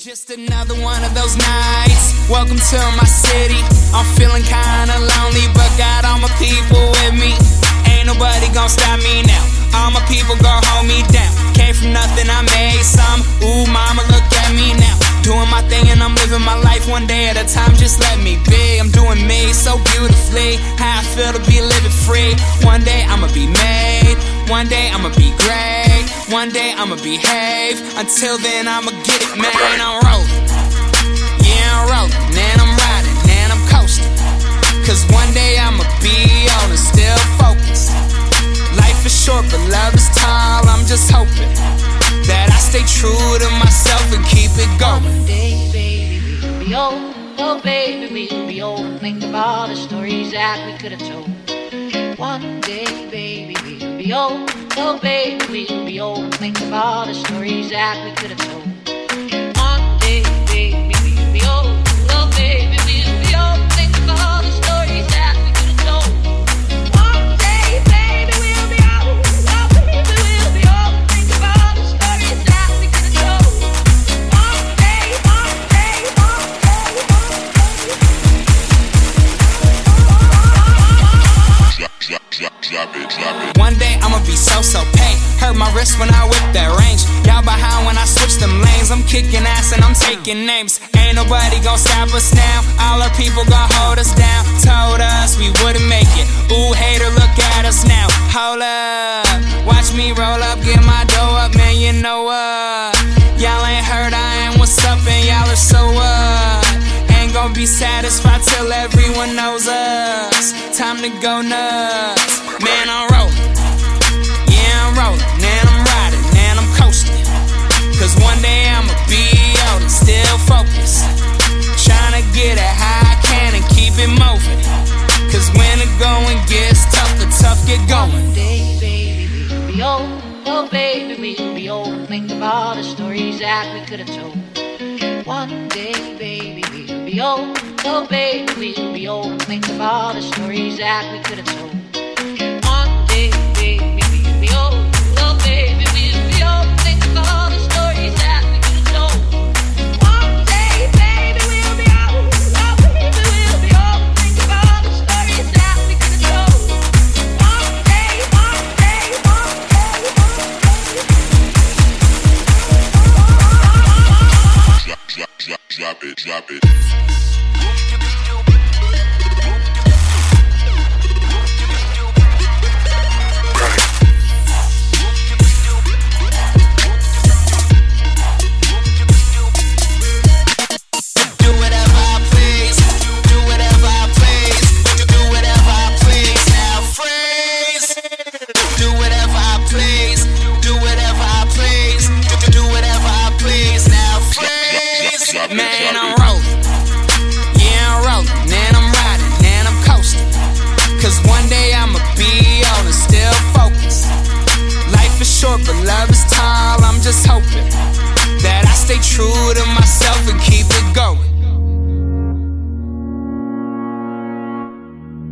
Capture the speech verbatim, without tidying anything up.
Just another one of those nights. Welcome to my city. I'm feeling kinda lonely, but got all my people with me. Ain't nobody gon' stop me now. All my people gon' hold me down. Came from nothing, I made some. Ooh, mama, look at me now. Doing my thing and I'm living my life one day at a time. Just let me be. I'm doing me so beautifully. How I feel to be living free. One day I'ma be made. One day I'ma be great. One day I'ma behave. Until then I'ma get it, man. I'm rolling. Yeah, I'm rolling. And I'm riding. And I'm coasting. Cause one day I'ma be on and still focused. Life is short but love is tall. I'm just hoping that I stay true to myself and keep it going. One day, baby, we'll be old. Oh, baby, we'll be old. Think of all the stories that we could have told. One day, baby, we'll be old. Oh, baby, we'll be old. Think of all the stories that we could have told. One day, baby, we'll be old. Oh, baby, we'll be old. Think of all the stories that we could have told. One day, baby, we'll be old. Oh, baby, we'll be old. Think of all the stories that we could have told. One day, one day, one day, one day. Drop, drop, drop it, drop it. One day I'ma be so-so paid. Hurt my wrist when I whip that range. Y'all behind when I switch them lanes. I'm kicking ass and I'm taking names. Ain't nobody gon' stop us now. All our people gon' hold us down. Told us we wouldn't make it. Ooh, hater, look at us now. Hold up, watch me roll up, get my dough up, man, you know what? Y'all ain't heard I ain't what's up and y'all are so what? Ain't gon' be satisfied till everyone knows us. Time to go nuts. Man, I'm rolling. Yeah, I'm rolling. And I'm riding. And I'm coasting. Cause one day I'ma be out and still focused. Tryna get it how I can and keep it moving. Cause when the going gets tough, the tough get going. One day, baby, we'll be old. Oh, baby, we'll be old. Think of all the stories that we could have told. One day, baby, we'll be old. Oh, baby, we'll be old. Think of all the stories that we could have told. One day, baby, we'll be old. Oh, baby, we'll be old. Think of all the stories that we could have told. One day, baby, we'll be old. Oh, baby, we'll be old. Think of all the stories that we could have told. One day, one day, one day, one day. Drop, drop, drop, drop it, drop it. Man, I'm rolling. Yeah, I'm rolling. And I'm riding. And I'm coasting. Cause one day I'ma be on and still focused. Life is short but love is tall. I'm just hoping that I stay true to myself and keep it going.